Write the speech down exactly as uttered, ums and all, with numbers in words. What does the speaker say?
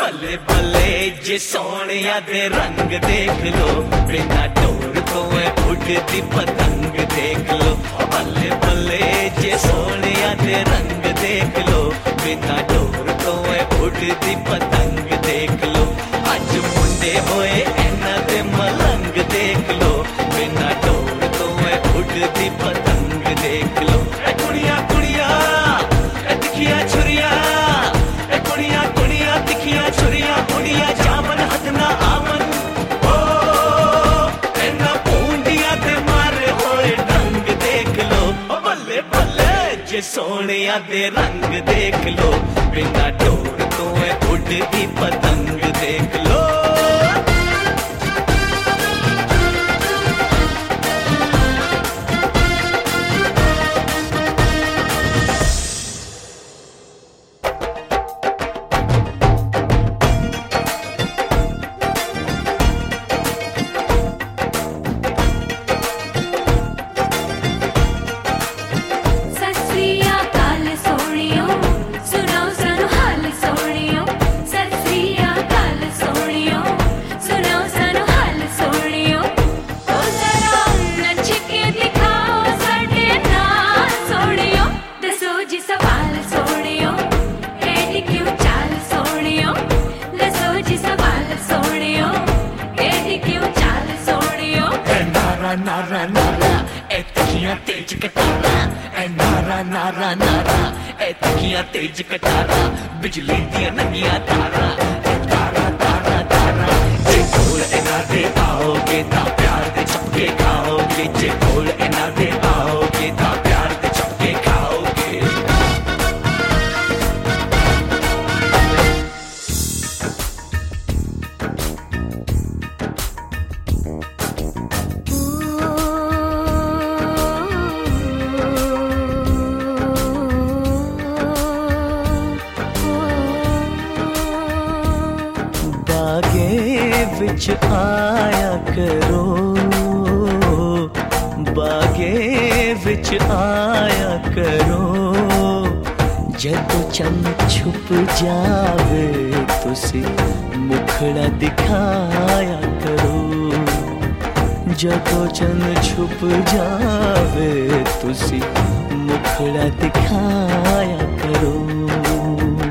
बल्ले बल्ले जे सोनिया दे रंग देख लो, बिना डोर तो है उड़ती पतंग देख लो। बल्ले बल्ले जे सोनिया दे रंग देख लो, बिना डोर तो है उड़ती पतंग देख लो। अज मुंडे होए इन्हां दे मलंग देख लो, बिना डोर तो है उड़ती पतंग देख लो। ए कुड़िया कुड़िया ए तिखिया छुरिया, ए कुड़िया कुड़िया तिखिया छुरिया, कुड़िया जामन हथ ना आवन। ओ इन्हां पूंडिया ते मारे होए रंग देख लो। ओ बल्ले बल्ले जे सोनिया दे रंग देख लो, बिना डोर तो है उड़ती पतंग देख लो। नारा नारा ए तिखिया तेज कटारा, ए नारा नारा नारा ए तिखिया तेज कटारा, बिजली दिया नंगिया तारा, ए तारा तारा तारा। जे कोल इना दे आओगे ता प्यार दे चपके खाओगे, जे कोल इना दे आओगे ता प्यार दे चपके खाओगे। बागे विच आया करो, बागे विच आया करो, जदों चंद छुप जावे तुसी मुखड़ा दिखाया करो, जदों चंद छुप जावे तुसी मुखड़ा दिखाया करो।